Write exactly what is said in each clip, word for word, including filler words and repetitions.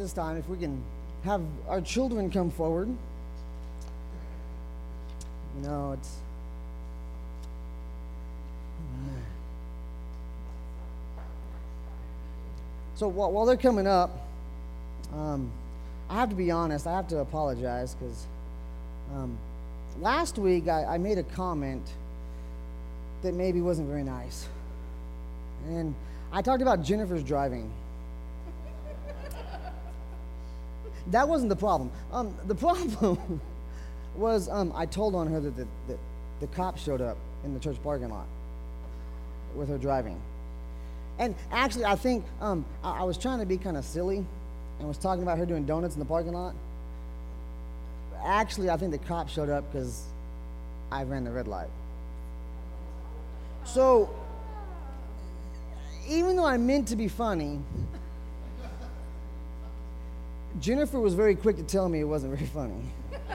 this time, if we can have our children come forward. You know, it's... So while, while they're coming up, um, I have to be honest, I have to apologize, because um, last week I, I made a comment that maybe wasn't very nice. And I talked about Jennifer's driving. That wasn't the problem. Um, the problem was um, I told on her that the, that the cops showed up in the church parking lot with her driving. And actually, I think um, I, I was trying to be kind of silly and was talking about her doing donuts in the parking lot. Actually, I think the cops showed up because I ran the red light. So, even though I meant to be funny, Jennifer was very quick to tell me it wasn't very funny.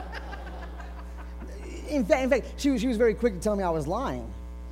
In fact, in fact, she was, she was very quick to tell me I was lying.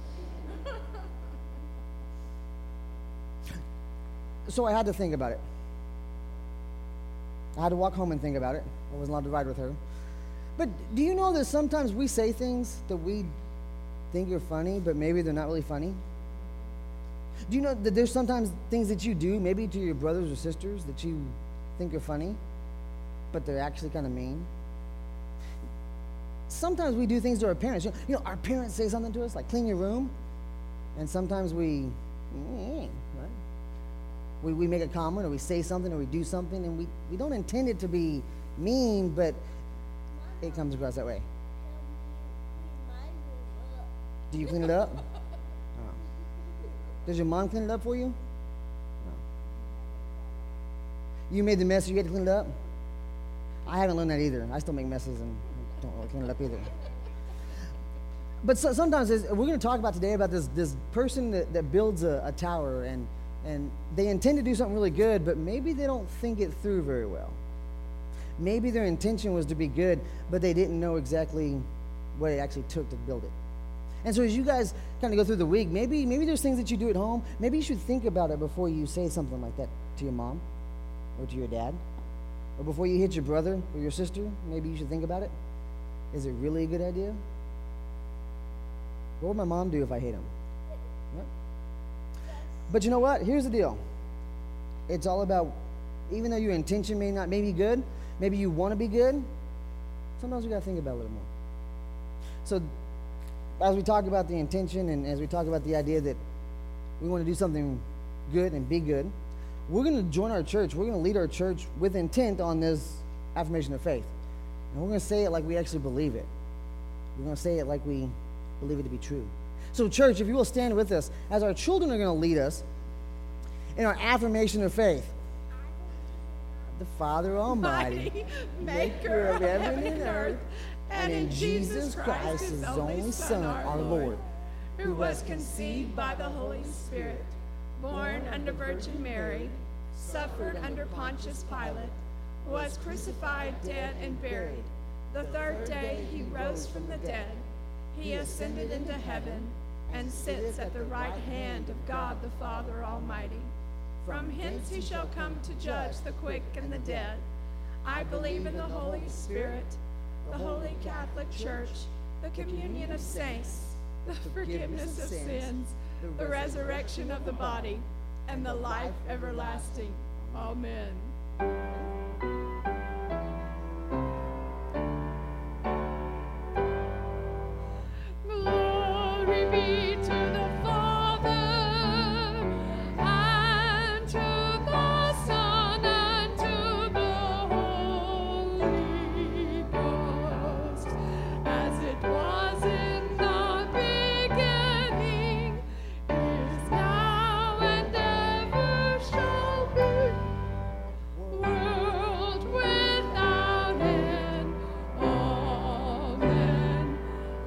So I had to think about it. I had to walk home and think about it. I wasn't allowed to ride with her. But do you know that sometimes we say things that we think are funny, but maybe they're not really funny? Do you know that there's sometimes things that you do, maybe to your brothers or sisters, that you think are funny, but they're actually kind of mean? Sometimes we do things to our parents. You know, you know, our parents say something to us, like clean your room, and sometimes we, right? We, we make a comment, or we say something, or we do something, and we, we don't intend it to be mean, but it comes across that way. Do you clean it up? No. Does your mom clean it up for you? No. You made the mess, you had to clean it up? I haven't learned that either. I still make messes and don't really clean it up either. But so, sometimes, we're going to talk about today about this, this person that, that builds a, a tower, and And they intend to do something really good, but maybe they don't think it through very well. Maybe their intention was to be good, but they didn't know exactly what it actually took to build it. And so as you guys kind of go through the week, maybe maybe there's things that you do at home. Maybe you should think about it before you say something like that to your mom or to your dad. Or before you hit your brother or your sister, maybe you should think about it. Is it really a good idea? What would my mom do if I hit him? Right? But you know what? Here's the deal. It's all about, even though your intention may not may be good, maybe you want to be good, sometimes we got to think about it a little more. So as we talk about the intention, and as we talk about the idea that we want to do something good and be good, we're going to join our church. We're going to lead our church with intent on this affirmation of faith. And we're going to say it like we actually believe it. We're going to say it like we believe it to be true. So church, if you will stand with us, as our children are going to lead us in our affirmation of faith. The Father Almighty, maker of heaven and earth, and in Jesus Christ, his only Son, our Lord, who was conceived by the Holy Spirit, born under Virgin Mary, suffered under Pontius Pilate, was crucified, dead, and buried. The third day he rose from the dead. He ascended into heaven and sits at the right hand of God the Father Almighty. From hence he shall come to judge the quick and the dead. I believe in the Holy Spirit, the Holy Catholic Church, the communion of saints, the forgiveness of sins, the resurrection of the body, and the life everlasting. Amen. Glory be to the Father, and to the Son, and to the Holy Ghost, as it was in the beginning, is now, and ever shall be, world without end. Amen.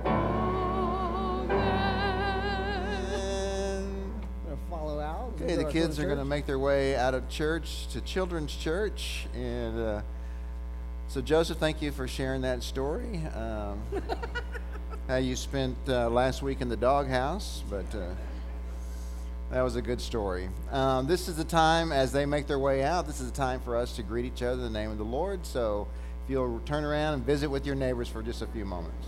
Follow out. Okay, the kids are going to make their way out of church to children's church. And uh, so, Joseph, thank you for sharing that story. Um, how you spent uh, last week in the doghouse. But uh, That was a good story. Um, this is the time, as they make their way out, this is the time for us to greet each other in the name of the Lord. So if you'll turn around and visit with your neighbors for just a few moments.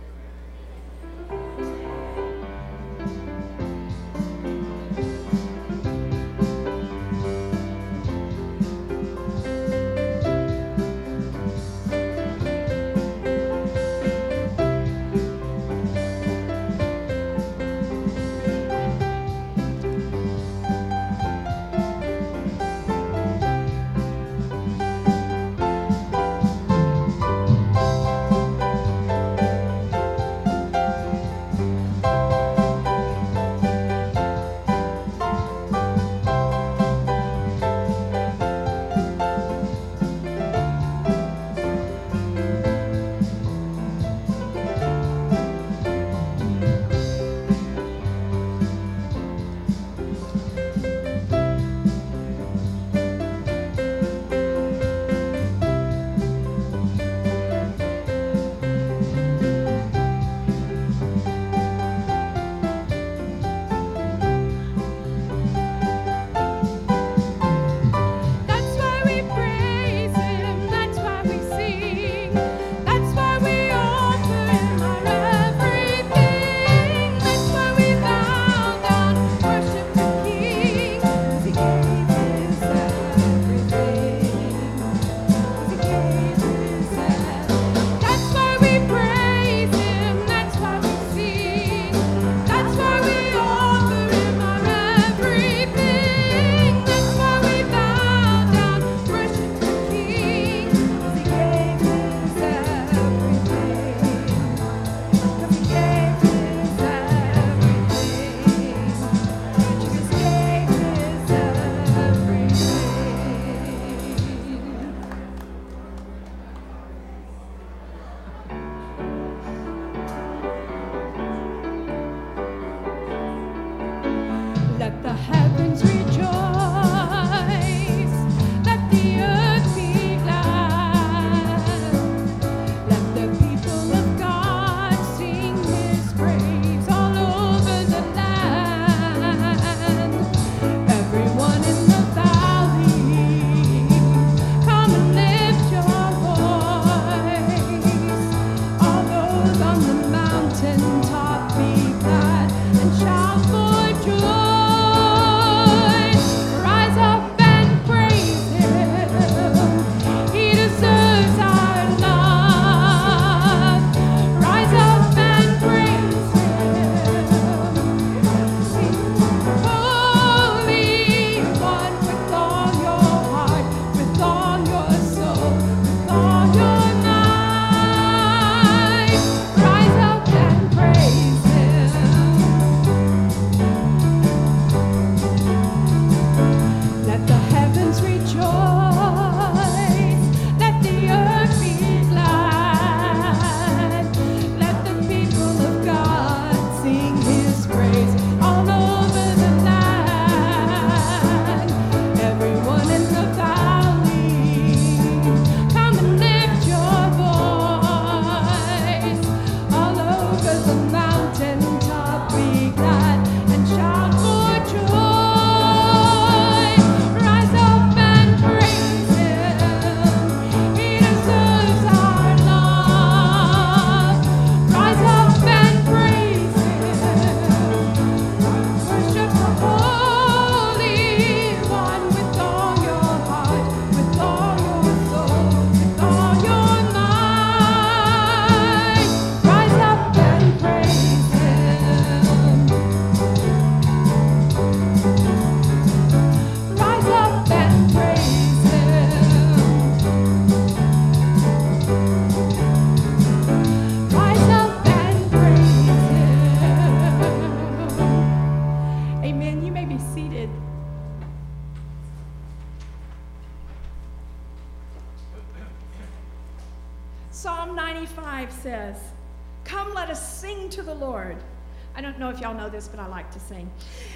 Psalm ninety-five says, "Come, let us sing to the Lord." I don't know if y'all know this, but I like to sing.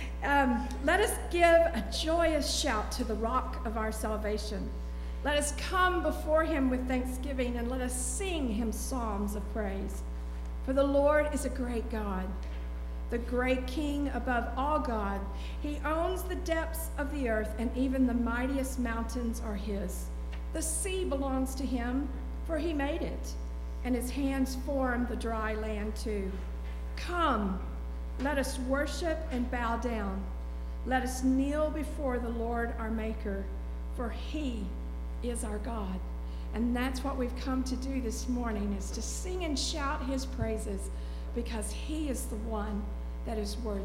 Um, let us give a joyous shout to the rock of our salvation. Let us come before him with thanksgiving, and let us sing him psalms of praise. For the Lord is a great God. the great king above all God. He owns the depths of the earth, and even the mightiest mountains are his. The sea belongs to him, for he made it, and his hands formed the dry land too. Come, let us worship and bow down. Let us kneel before the Lord our Maker, for he is our God. And that's what we've come to do this morning, is to sing and shout his praises, because he is the one that is worthy.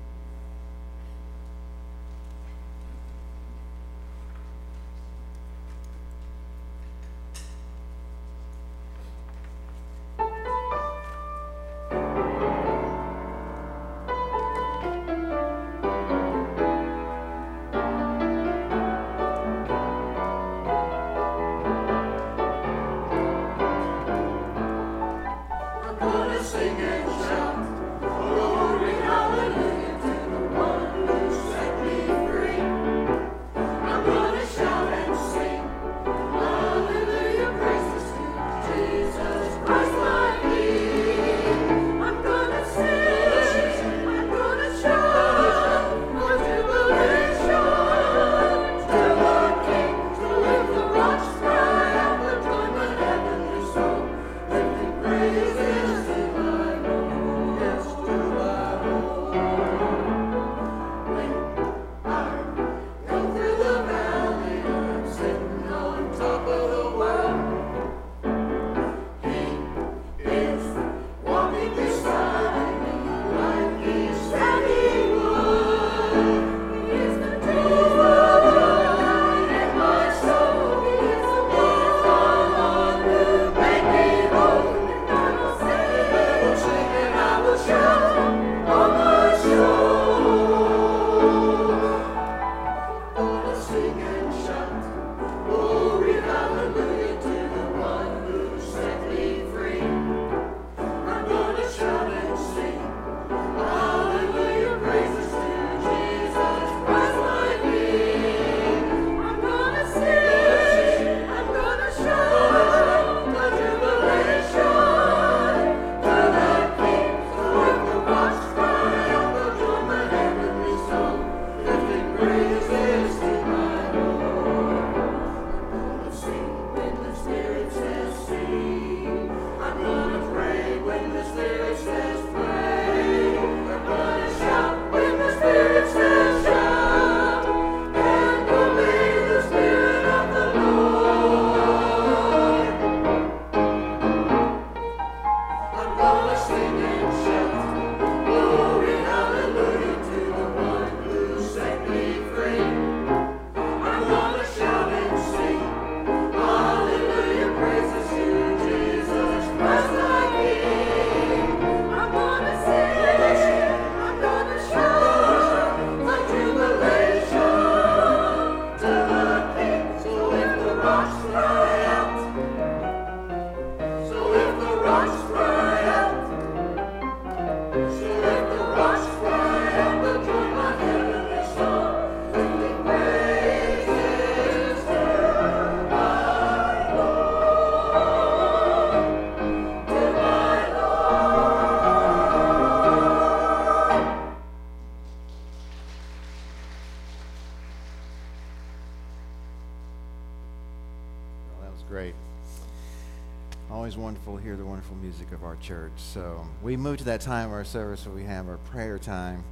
Always wonderful to hear the wonderful music of our church. So we moved to that time of our service where we have our prayer time.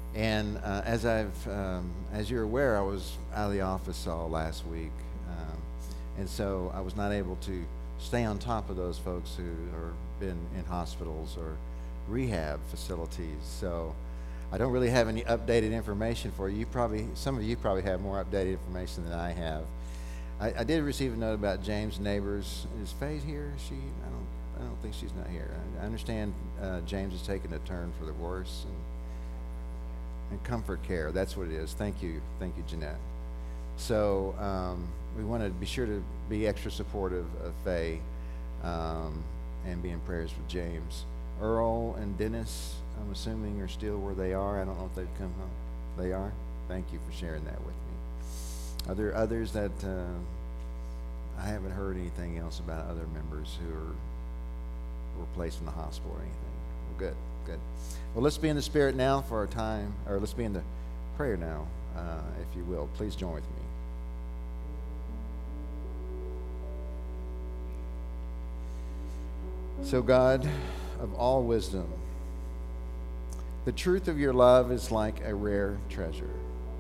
And uh, as I've, um, as you're aware, I was out of the office all last week, um, and so I was not able to stay on top of those folks who are been in hospitals or rehab facilities. So I don't really have any updated information for you. You probably, some of you probably have more updated information than I have. I, I did receive a note about James' neighbors. Is Faye here? Is she? I don't. I don't think she's not here. I, I understand uh, James is taking a turn for the worse, and and comfort care. That's what it is. Thank you, thank you, Jeanette. So um, we want to be sure to be extra supportive of Faye, um, and be in prayers with James. Earl and Dennis, I'm assuming, are still where they are. I don't know if they've come home. They are? Thank you for sharing that with me. Are there others that uh, I haven't heard anything else about other members who are were placed in the hospital or anything? good, good. Well, let's be in the Spirit now for our time, or let's be in the prayer now, uh, if you will. Please join with me. So, God of all wisdom, the truth of your love is like a rare treasure.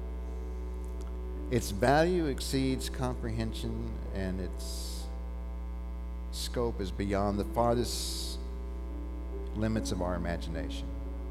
Its value exceeds comprehension, and its scope is beyond the farthest limits of our imagination.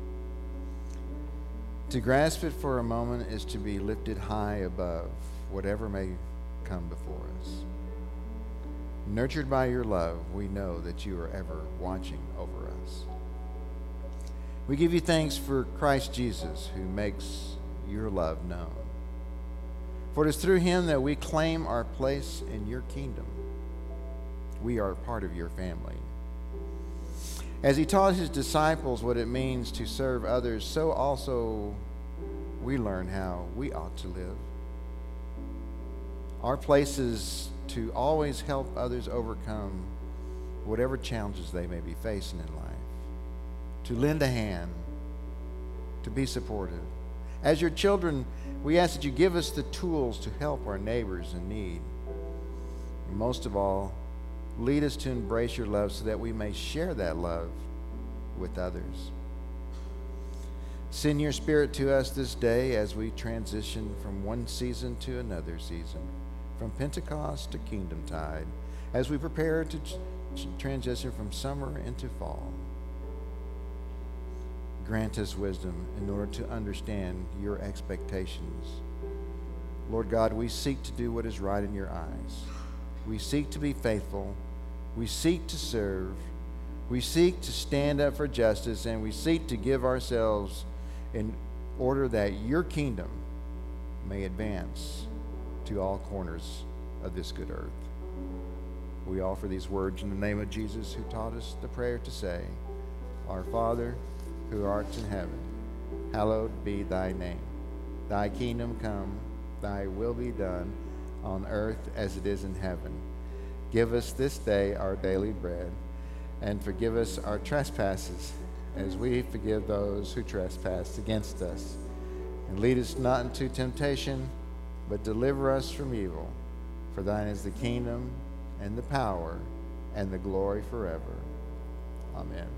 To grasp it for a moment is to be lifted high above whatever may come before us. Nurtured by your love, we know that you are ever watching over us. We give you thanks for Christ Jesus, who makes your love known. For it is through him that we claim our place in your kingdom. We are part of your family. As he taught his disciples what it means to serve others, so also we learn how we ought to live. Our place is to always help others overcome whatever challenges they may be facing in life, to lend a hand, to be supportive. As your children, we ask that you give us the tools to help our neighbors in need. And most of all, lead us to embrace your love so that we may share that love with others. Send your Spirit to us this day as we transition from one season to another season, from Pentecost to Kingdom Tide, as we prepare to transition from summer into fall. Grant us wisdom in order to understand your expectations. Lord God, we seek to do what is right in your eyes. We seek to be faithful. We seek to serve. We seek to stand up for justice, and we seek to give ourselves in order that your kingdom may advance to all corners of this good earth. We offer these words in the name of Jesus, who taught us the prayer to say, Our Father, who art in heaven, hallowed be thy name. Thy kingdom come, thy will be done, on earth as it is in heaven. Give us this day our daily bread, and forgive us our trespasses, as we forgive those who trespass against us. And lead us not into temptation, but deliver us from evil. For thine is the kingdom, and the power, and the glory forever. Amen.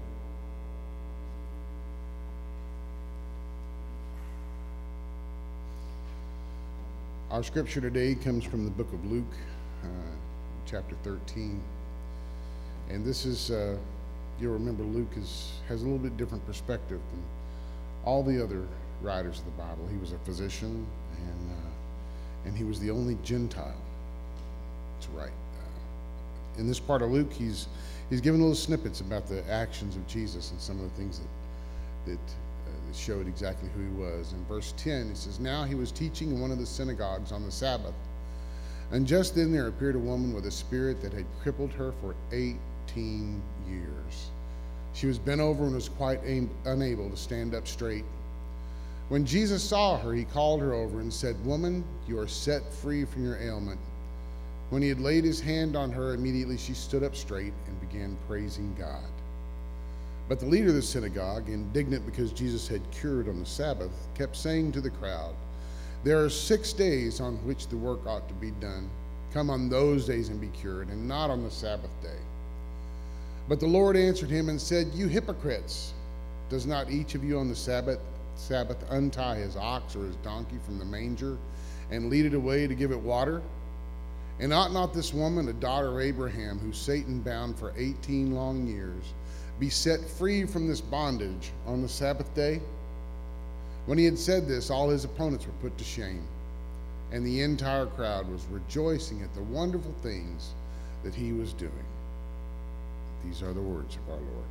Our scripture today comes from the book of Luke, uh, chapter thirteen. And this is, uh, you'll remember Luke is, has a little bit different perspective than all the other writers of the Bible. He was a physician, and uh, and he was the only Gentile to write. Uh, in this part of Luke, he's he's given little snippets about the actions of Jesus and some of the things that that uh, showed exactly who he was. In verse ten, he says, Now he was teaching in one of the synagogues on the Sabbath, and just then there appeared a woman with a spirit that had crippled her for eighteen years. She was bent over and was quite unable to stand up straight. When Jesus saw her, he called her over and said, Woman, you are set free from your ailment. When he had laid his hand on her, immediately she stood up straight and began praising God. But the leader of the synagogue, indignant because Jesus had cured on the Sabbath, kept saying to the crowd, There are six days on which the work ought to be done. Come on those days and be cured, and not on the Sabbath day. But the Lord answered him and said, You hypocrites, does not each of you on the Sabbath Sabbath untie his ox or his donkey from the manger and lead it away to give it water? And ought not this woman, a daughter of Abraham, who Satan bound for eighteen long years, be set free from this bondage on the Sabbath day? When he had said this, all his opponents were put to shame, and the entire crowd was rejoicing at the wonderful things that he was doing. These are the words of our Lord.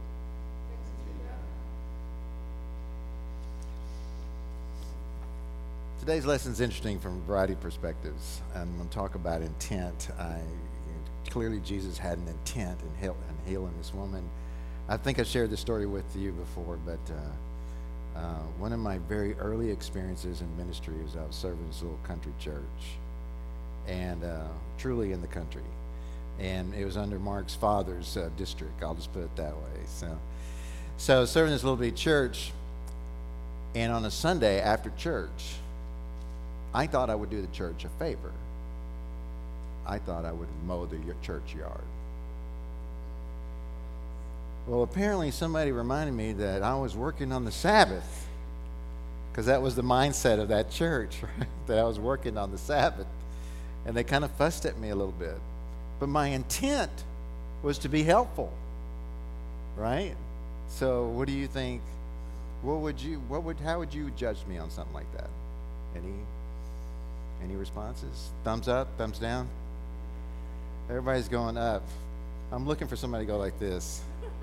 Today's lesson is interesting from a variety of perspectives. I'm going to talk about intent. I, clearly, Jesus had an intent in, heal, in healing this woman. I think I've shared this story with you before, but uh, uh, one of my very early experiences in ministry was I was serving this little country church, and uh, truly in the country. And it was under Mark's father's uh, district. I'll just put it that way. So, So serving this little bitty church, and on a Sunday after church, I thought I would do the church a favor. I thought I would mow the church yard. Well, apparently somebody reminded me that I was working on the Sabbath, because that was the mindset of that church, right? That I was working on the Sabbath. And they kind of fussed at me a little bit. But my intent was to be helpful, right? So what do you think? What would you, what would, how would you judge me on something like that? Any, any responses? Thumbs up, thumbs down? Everybody's going up. I'm looking for somebody to go like this.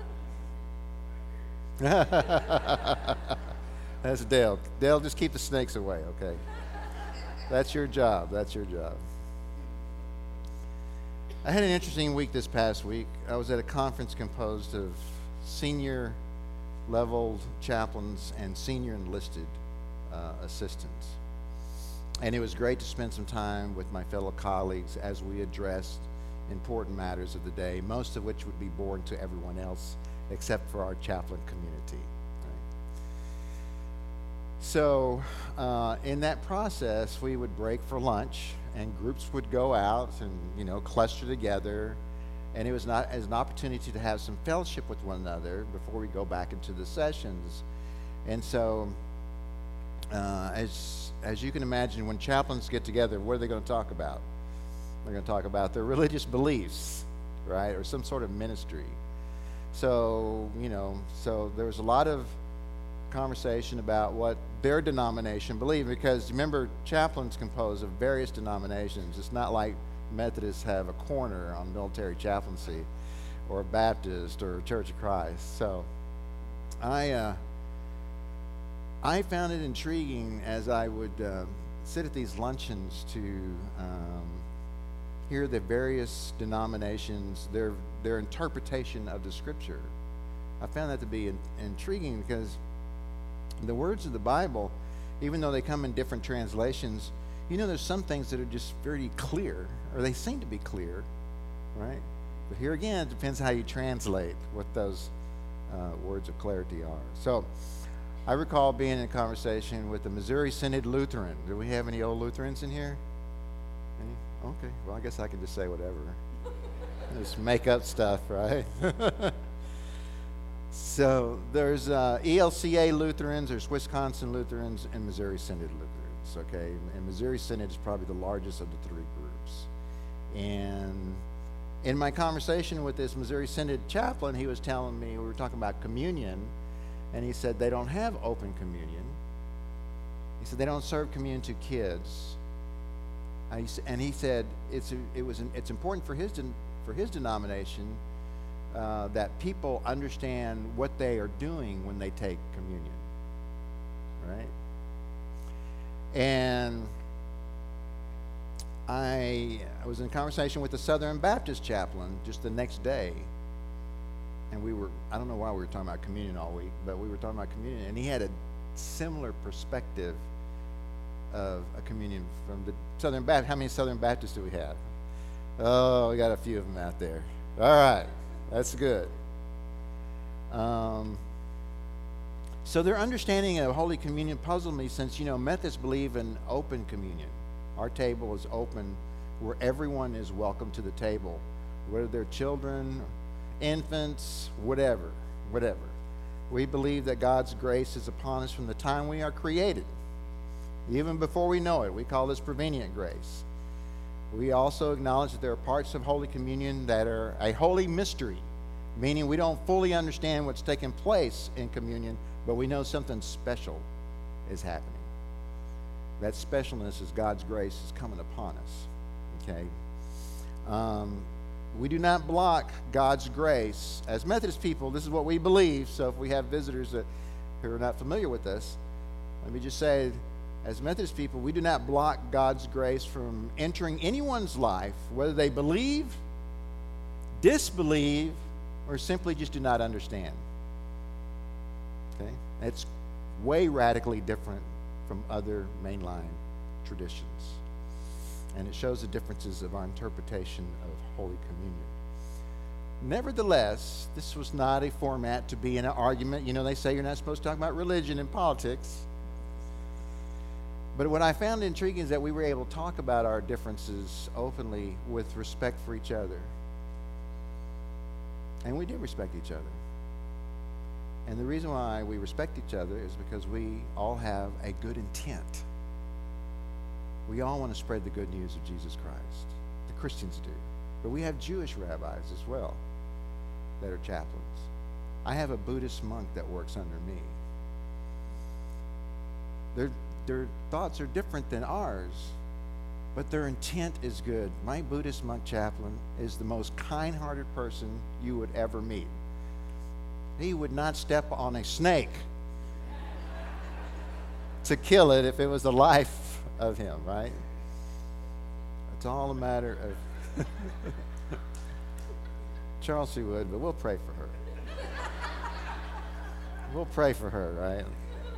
That's Dale. Dale, just keep the snakes away, okay? That's your job. That's your job. I had an interesting week this past week. I was at a conference composed of senior level chaplains and senior enlisted uh, assistants. And it was great to spend some time with my fellow colleagues as we addressed important matters of the day, most of which would be boring to everyone else except for our chaplain community. So uh, in that process, we would break for lunch, and groups would go out and, you know, cluster together, and it was not as an opportunity to have some fellowship with one another before we go back into the sessions. And so, uh, as as you can imagine, when chaplains get together, what are they going to talk about? They're going to talk about their religious beliefs, right, or some sort of ministry. So, you know, so there was a lot of conversation about what their denomination believed, because remember, chaplains composed of various denominations. It's not like Methodists have a corner on military chaplaincy, or Baptist, or Church of Christ. So I uh, I found it intriguing as I would uh, sit at these luncheons to um, hear the various denominations, their their interpretation of the Scripture. I found that to be in, intriguing because the words of the Bible, even though they come in different translations, you know, there's some things that are just very clear, or they seem to be clear, right? But here again, it depends how you translate what those uh, words of clarity are. So I recall being in a conversation with the Missouri Synod Lutheran. Do we have any old Lutherans in here? Any? Okay, well, I guess I can just say whatever. Just make up stuff, right? So there's uh, E L C A Lutherans, there's Wisconsin Lutherans, and Missouri Synod Lutherans, okay? And Missouri Synod is probably the largest of the three groups. And in my conversation with this Missouri Synod chaplain, he was telling me, we were talking about communion, and he said they don't have open communion. He said they don't serve communion to kids. And he, and he said it's, it was, it's important for his, for his denomination Uh, that people understand what they are doing when they take communion, right? And I, I was in conversation with the Southern Baptist chaplain just the next day, and we were, I don't know why we were talking about communion all week, but we were talking about communion, and he had a similar perspective of a communion from the Southern Baptist. How many Southern Baptists do we have? Oh, we got a few of them out there. All right. That's good. Um, so their understanding of Holy Communion puzzled me, since, you know, Methodists believe in open communion. Our table is open where everyone is welcome to the table, whether they're children, infants, whatever, whatever. We believe that God's grace is upon us from the time we are created, even before we know it. We call this prevenient grace. We also acknowledge that there are parts of Holy Communion that are a holy mystery, meaning we don't fully understand what's taking place in communion, but we know something special is happening. That specialness is God's grace is coming upon us, okay? Um, we do not block God's grace. As Methodist people, this is what we believe, so if we have visitors that, who are not familiar with us, let me just say, as Methodist people, we do not block God's grace from entering anyone's life, whether they believe, disbelieve, or simply just do not understand. Okay? It's way radically different from other mainline traditions. And it shows the differences of our interpretation of Holy Communion. Nevertheless, this was not a format to be in an argument. You know, they say you're not supposed to talk about religion and politics. But what I found intriguing is that we were able to talk about our differences openly with respect for each other. And we do respect each other. And the reason why we respect each other is because we all have a good intent. We all want to spread the good news of Jesus Christ. The Christians do. But we have Jewish rabbis as well that are chaplains. I have a Buddhist monk that works under me. Their, their thoughts are different than ours, but their intent is good. My Buddhist monk chaplain is the most kind-hearted person you would ever meet. He would not step on a snake to kill it if it was the life of him, right? It's all a matter of... Chelsea would, but we'll pray for her. We'll pray for her, right?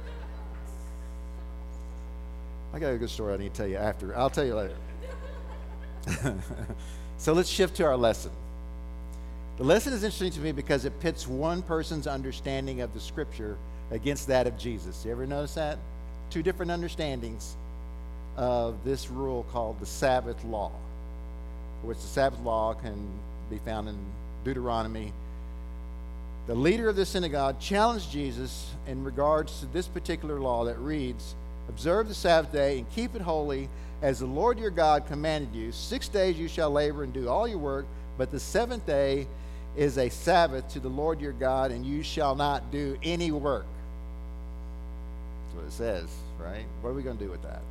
I got a good story I need to tell you after. I'll tell you later. So let's shift to our lesson. The lesson is interesting to me because it pits one person's understanding of the Scripture against that of Jesus. You ever notice that? Two different understandings of this rule called the Sabbath law, which the Sabbath law can be found in Deuteronomy. The leader of the synagogue challenged Jesus in regards to this particular law that reads, "Observe the Sabbath day and keep it holy, as the Lord your God commanded you. Six days you shall labor and do all your work, but the seventh day is a Sabbath to the Lord your God, and you shall not do any work." That's what it says, right? What are we going to do with that?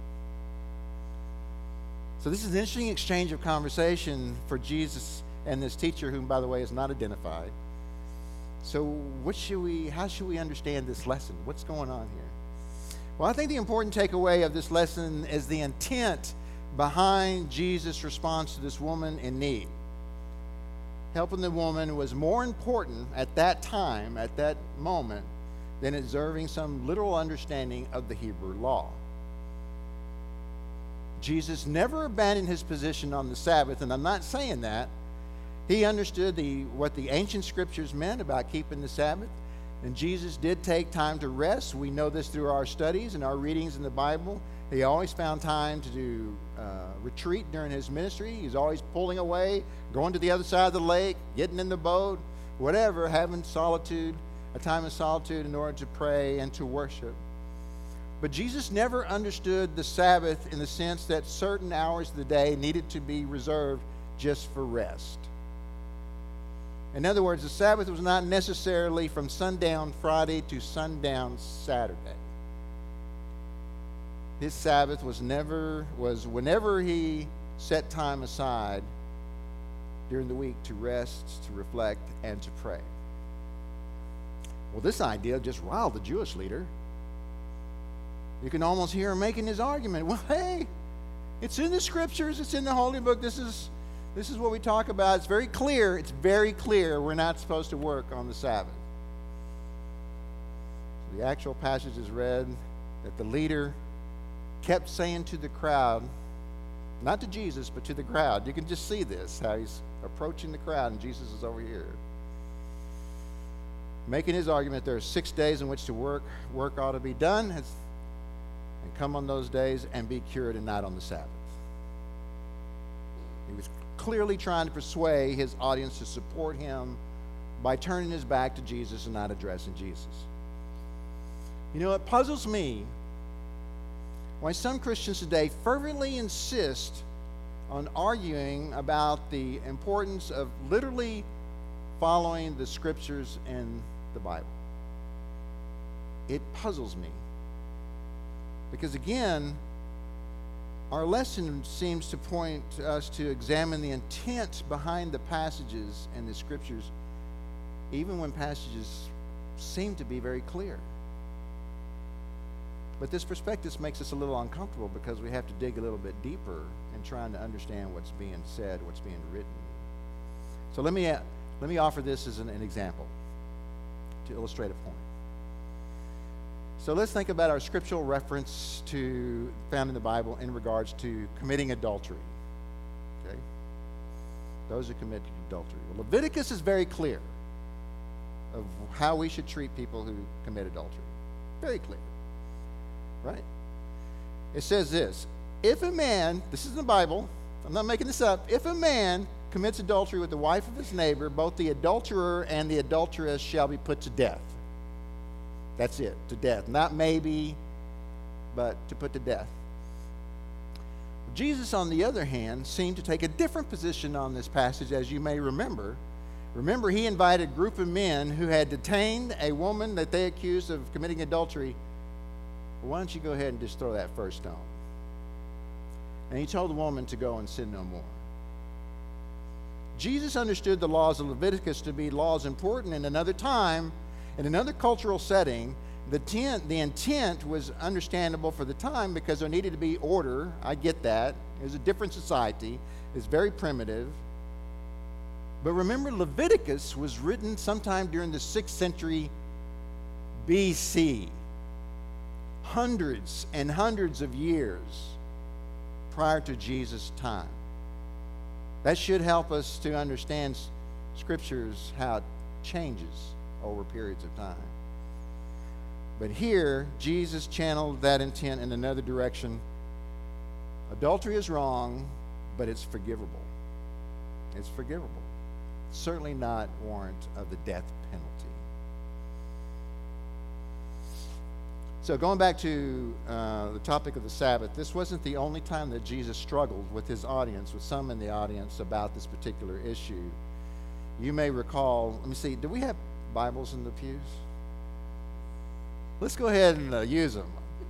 So this is an interesting exchange of conversation for Jesus and this teacher, whom, by the way, is not identified. So what should we, how should we understand this lesson? What's going on here? Well, I think the important takeaway of this lesson is the intent behind Jesus' response to this woman in need. Helping the woman was more important at that time, at that moment, than observing some literal understanding of the Hebrew law. Jesus never abandoned his position on the Sabbath, and I'm not saying that. He understood the, what the ancient scriptures meant about keeping the Sabbath, and Jesus did take time to rest. We know this through our studies and our readings in the Bible. He always found time to do uh, retreat during his ministry. He's always pulling away, going to the other side of the lake, getting in the boat, whatever, having solitude, a time of solitude in order to pray and to worship. But Jesus never understood the Sabbath in the sense that certain hours of the day needed to be reserved just for rest. In other words, the Sabbath was not necessarily from sundown Friday to sundown Saturday. His Sabbath was never was whenever he set time aside during the week to rest, to reflect, and to pray. Well, this idea just riled the Jewish leader. You can almost hear him making his argument. Well, hey, it's in the scriptures, it's in the Holy Book. This is this is what we talk about. It's very clear. It's very clear we're not supposed to work on the Sabbath. So the actual passage is read that the leader kept saying to the crowd, not to Jesus, but to the crowd. You can just see this, how he's approaching the crowd, and Jesus is over here. Making his argument, there are six days in which to work, work ought to be done, and come on those days and be cured, and not on the Sabbath. He was clearly trying to persuade his audience to support him by turning his back to Jesus and not addressing Jesus. You know, it puzzles me why some Christians today fervently insist on arguing about the importance of literally following the scriptures in the Bible. It puzzles me. Because again, our lesson seems to point to us to examine the intent behind the passages in the scriptures, even when passages seem to be very clear. But this perspective makes us a little uncomfortable because we have to dig a little bit deeper in trying to understand what's being said, what's being written. So let me, uh, let me offer this as an, an example to illustrate a point. So let's think about our scriptural reference to found in the Bible in regards to committing adultery. Okay? Those who commit adultery. Well, Leviticus is very clear of how we should treat people who commit adultery. Very clear. Right? It says this, if a man, this is in the Bible, I'm not making this up, if a man commits adultery with the wife of his neighbor, both the adulterer and the adulteress shall be put to death. That's it, to death. Not maybe, but to put to death. Jesus, on the other hand, seemed to take a different position on this passage, as you may remember. Remember, he invited a group of men who had detained a woman that they accused of committing adultery. Well, why don't you go ahead and just throw that first stone? And he told the woman to go and sin no more. Jesus understood the laws of Leviticus to be laws important in another time, in another cultural setting. The intent, the intent was understandable for the time because there needed to be order. I get that. It was a different society. It's very primitive. But remember, Leviticus was written sometime during the sixth century B C. Hundreds and hundreds of years prior to Jesus' time. That should help us to understand Scriptures, how it changes over periods of time. But here, Jesus channeled that intent in another direction. Adultery is wrong, but it's forgivable. It's forgivable. Certainly not warrant of the death penalty. So going back to uh, the topic of the Sabbath, this wasn't the only time that Jesus struggled with his audience, with some in the audience, about this particular issue. You may recall, let me see, do we have Bibles in the pews? Let's go ahead and uh, use them.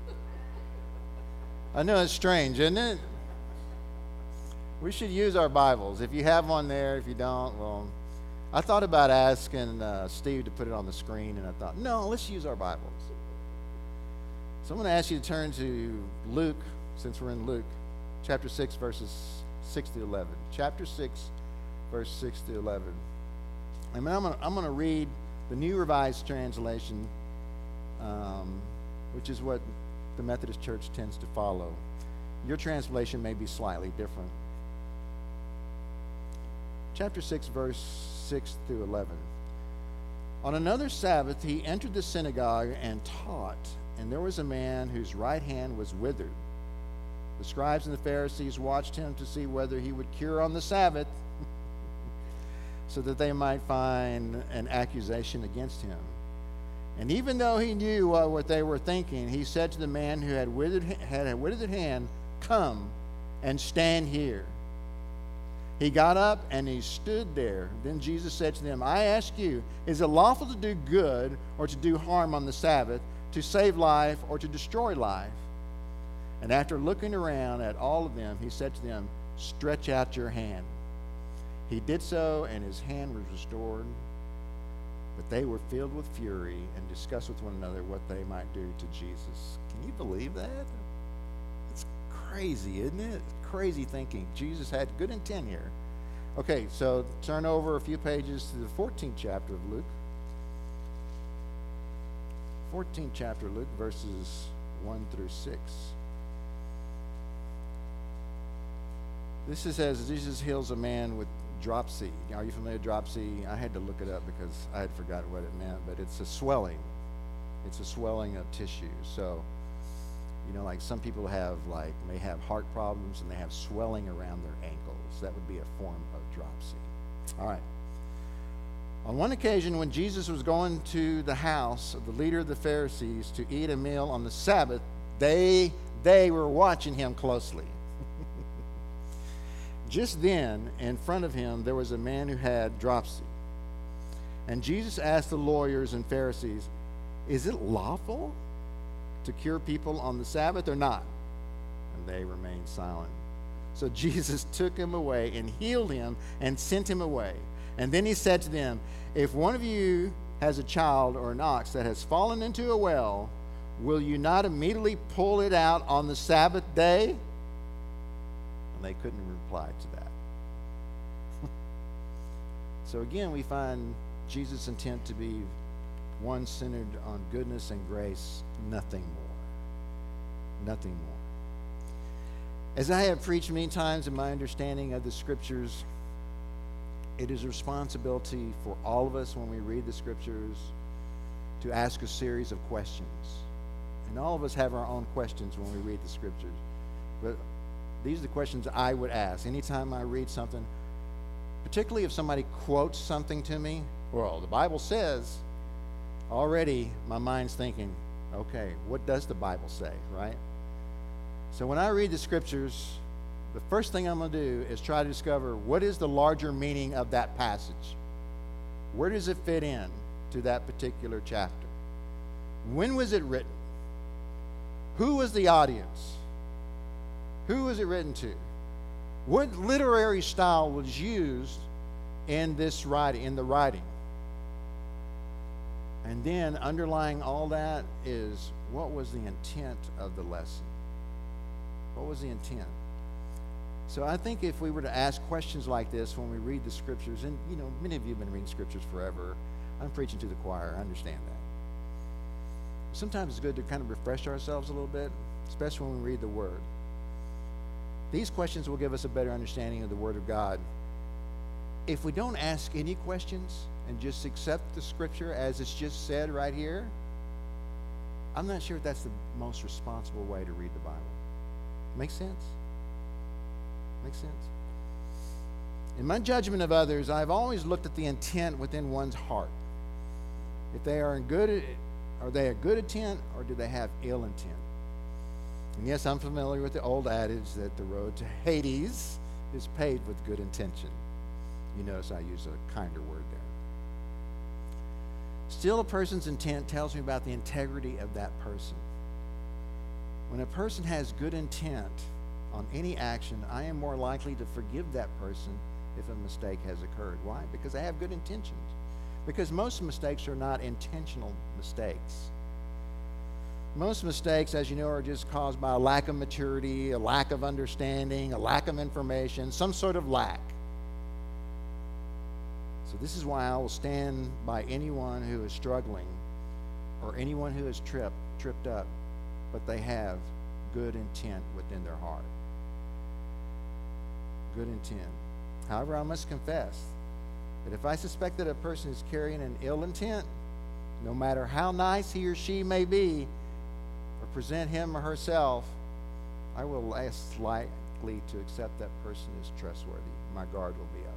I know it's strange, isn't it? We should use our Bibles. If you have one there, if you don't, well, I thought about asking uh, Steve to put it on the screen, and I thought, no, let's use our Bibles. So I'm going to ask you to turn to Luke, since we're in Luke, chapter six, verses six to eleven. Chapter six, verse six to eleven. And I'm going to, I'm going to read the New Revised Translation, um, which is what the Methodist Church tends to follow. Your translation may be slightly different. Chapter six, verse six through eleven. On another Sabbath, he entered the synagogue and taught. And there was a man whose right hand was withered. The scribes and the Pharisees watched him to see whether he would cure on the Sabbath, so that they might find an accusation against him. And even though he knew uh, what they were thinking, he said to the man who had withered, had a withered hand, "Come and stand here." He got up and he stood there. Then Jesus said to them, "I ask you, is it lawful to do good or to do harm on the Sabbath, to save life or to destroy life?" And after looking around at all of them, he said to them, "Stretch out your hand." He did so, and his hand was restored. But they were filled with fury and discussed with one another what they might do to Jesus. Can you believe that? It's crazy, isn't it? Crazy thinking. Jesus had good intent here. Okay, so turn over a few pages to the fourteenth chapter of Luke. fourteenth chapter of Luke, verses one through six. This is as Jesus heals a man with dropsy. Are you familiar with dropsy? I had to look it up because I had forgotten what it meant, but it's a swelling. It's a swelling of tissue. So, you know, like some people have, like, may have heart problems and they have swelling around their ankles. That would be a form of dropsy. All right. On one occasion, when Jesus was going to the house of the leader of the Pharisees to eat a meal on the Sabbath, they, they were watching him closely. Just then, in front of him, there was a man who had dropsy. And Jesus asked the lawyers and Pharisees, "Is it lawful to cure people on the Sabbath or not?" And they remained silent. So Jesus took him away and healed him and sent him away. And then he said to them, "If one of you has a child or an ox that has fallen into a well, will you not immediately pull it out on the Sabbath day?" And they couldn't reply to that. So again, we find Jesus' intent to be one centered on goodness and grace, nothing more. Nothing more. As I have preached many times in my understanding of the Scriptures, it is a responsibility for all of us when we read the scriptures to ask a series of questions. And all of us have our own questions when we read the scriptures. But these are the questions I would ask anytime I read something, particularly if somebody quotes something to me. Well, the Bible says, already my mind's thinking, okay, what does the Bible say, right? So when I read the scriptures, the first thing I'm going to do is try to discover what is the larger meaning of that passage. Where does it fit in to that particular chapter? When was it written? Who was the audience? Who was it written to? What literary style was used in this writing, in the writing? And then underlying all that is, what was the intent of the lesson? What was the intent? So I think if we were to ask questions like this when we read the scriptures, and you know, many of you have been reading scriptures forever. I'm preaching to the choir. I understand that. Sometimes it's good to kind of refresh ourselves a little bit, especially when we read the Word. These questions will give us a better understanding of the Word of God. If we don't ask any questions and just accept the scripture as it's just said right here, I'm not sure if that's the most responsible way to read the Bible. Make sense? Makes sense? In my judgment of others, I've always looked at the intent within one's heart. If they are in good, are they a good intent, or do they have ill intent? And yes, I'm familiar with the old adage that the road to Hades is paved with good intention. You notice I use a kinder word there. Still, a person's intent tells me about the integrity of that person. When a person has good intent on any action, I am more likely to forgive that person if a mistake has occurred. Why? Because I have good intentions. Because most mistakes are not intentional mistakes. Most mistakes, as you know, are just caused by a lack of maturity, a lack of understanding, a lack of information, some sort of lack. So this is why I will stand by anyone who is struggling or anyone who is tripped, tripped up, but they have good intent within their heart. Good intent. However, I must confess that if I suspect that a person is carrying an ill intent, no matter how nice he or she may be, or present him or herself, I will less likely to accept that person as trustworthy. My guard will be up.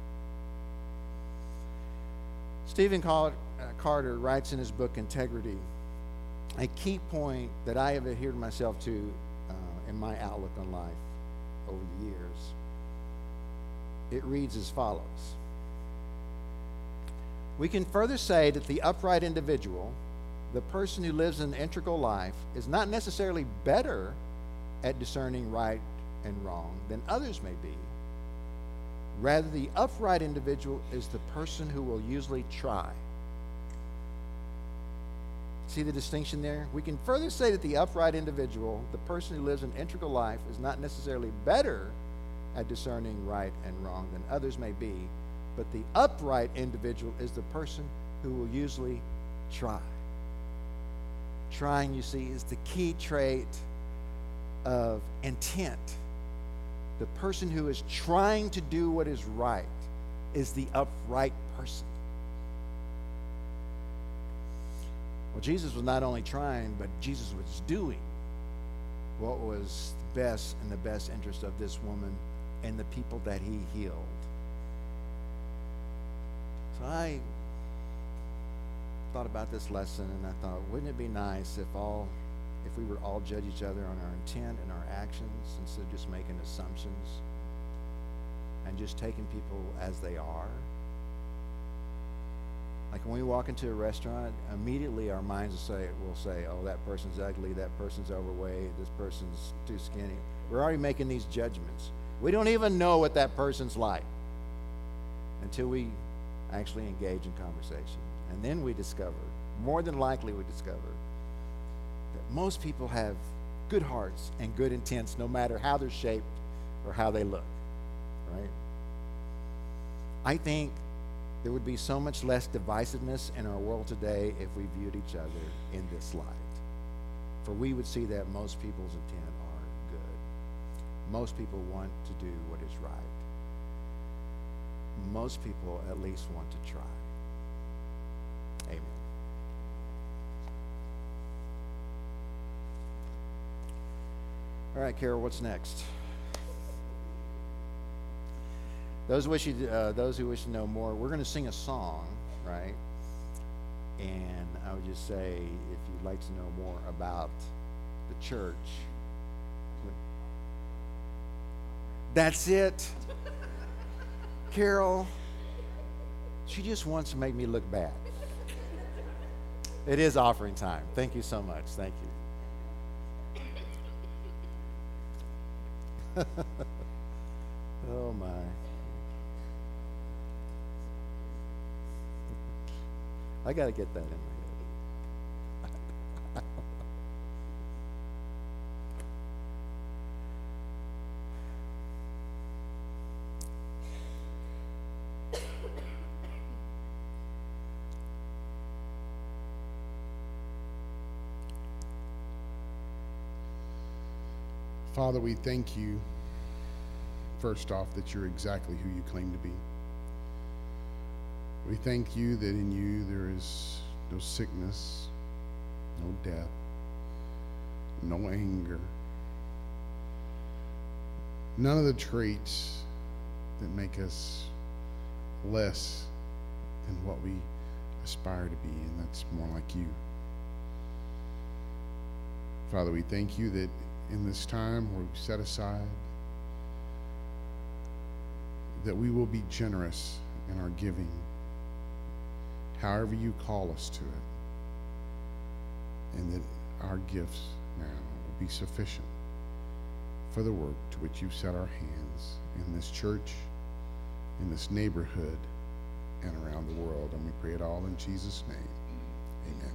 Stephen Carter writes in his book, Integrity, a key point that I have adhered myself to uh, in my outlook on life over the years. It reads as follows. We can further say that the upright individual, the person who lives an integral life, is not necessarily better at discerning right and wrong than others may be. Rather, the upright individual is the person who will usually try. See the distinction there? We can further say that the upright individual, the person who lives an integral life, is not necessarily better at discerning right and wrong than others may be, but the upright individual is the person who will usually try. Trying, you see, is the key trait of intent. The person who is trying to do what is right is the upright person. Well, Jesus was not only trying, but Jesus was doing what was the best in the best interest of this woman and the people that he healed. So I thought about this lesson, and I thought, wouldn't it be nice if all, if we would all judge each other on our intent and our actions instead of just making assumptions and just taking people as they are? Like when we walk into a restaurant, immediately our minds will say, will say, oh, that person's ugly, that person's overweight, this person's too skinny. We're already making these judgments. We don't even know what that person's like until we actually engage in conversation. And then we discover, more than likely we discover, that most people have good hearts and good intents no matter how they're shaped or how they look, right? I think there would be so much less divisiveness in our world today if we viewed each other in this light. For we would see that most people's intent are good. Most people want to do what is right. most people at least want to try. Amen. All right, Carol, what's next? Those wish you, uh, those who wish to know more, we're going to sing a song, right? And I would just say, if you'd like to know more about the church, that's it. Carol, she just wants to make me look bad. It is offering time. Thank you so much. Thank you. Oh, my. I got to get that in my head. Father, we thank you, first off, that you're exactly who you claim to be. We thank you that in you there is no sickness, no death, no anger, none of the traits that make us less than what we aspire to be, and that's more like you. Father, we thank you that in this time where we've set aside, that we will be generous in our giving, however you call us to it, and that our gifts now will be sufficient for the work to which you've set our hands in this church, in this neighborhood, and around the world. And we pray it all in Jesus' name. Amen.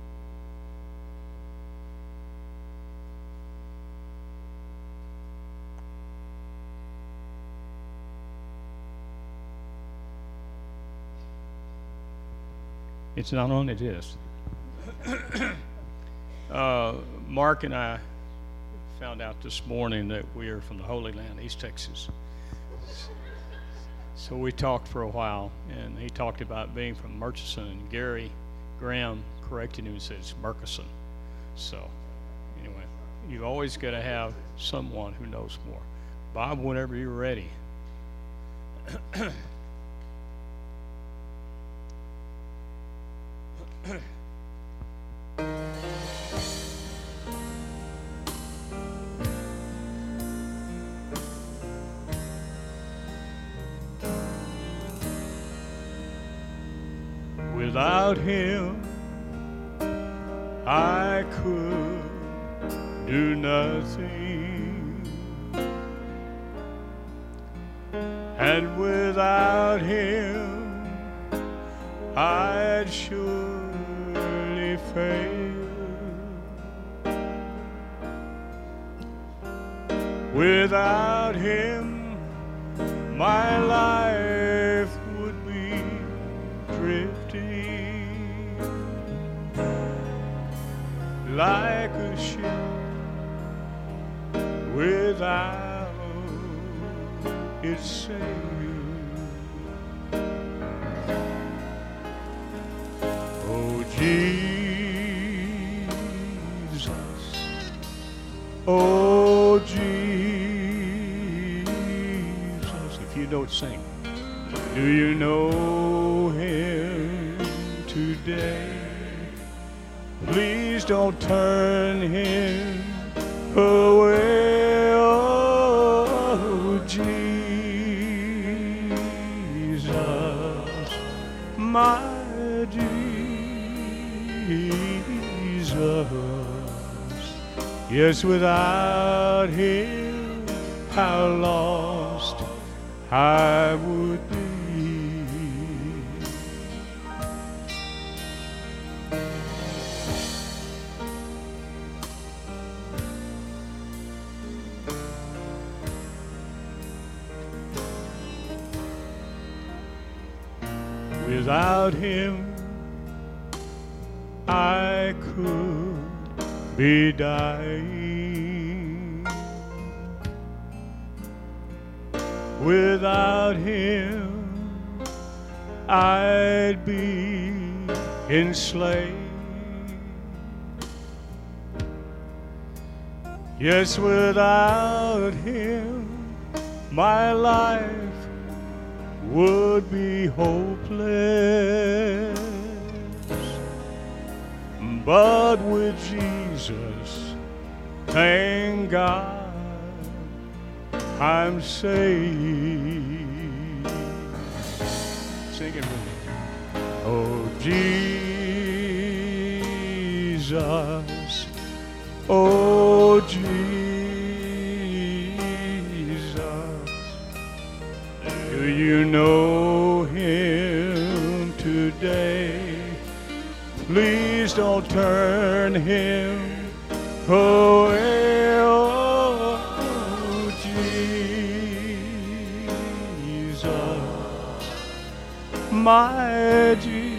It's not only this. uh, Mark and I found out this morning that we are from the Holy Land, East Texas. So we talked for a while, and he talked about being from Murchison, and Gary Graham corrected him and said it's Murchison. So anyway, you always got to have someone who knows more. Bob, whenever you're ready. Without him, I could do nothing, and without him, I'd surely fail. Without him, my life would be drifting like a ship without its sail. Oh, Jesus, oh, Jesus. If you don't sing, do you know him today? Please don't turn him away. Oh, Jesus, my Jesus. Yes, without him, how lost I would be. Without him, I could be dying. Without him, I'd be enslaved. Yes, without him, my life would be hopeless. But with Jesus, thank God, I'm saved. Sing it with me. Oh, Jesus, oh, Jesus, do you know him today? Please don't turn him away. Oh, Jesus, my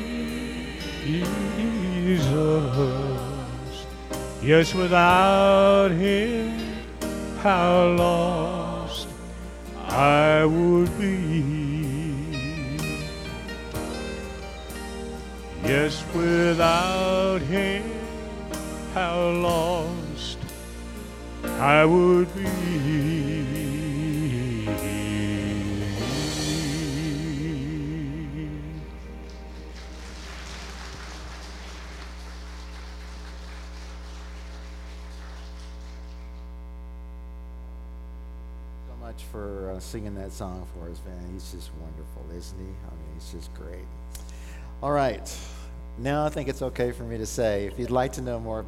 Jesus. Yes, without him, how lost I would be. Yes, without him, how lost I would be. So much for uh, singing that song for us, man. He's just wonderful, isn't he? I mean, he's just great. All right. Now I think it's okay for me to say, if you'd like to know more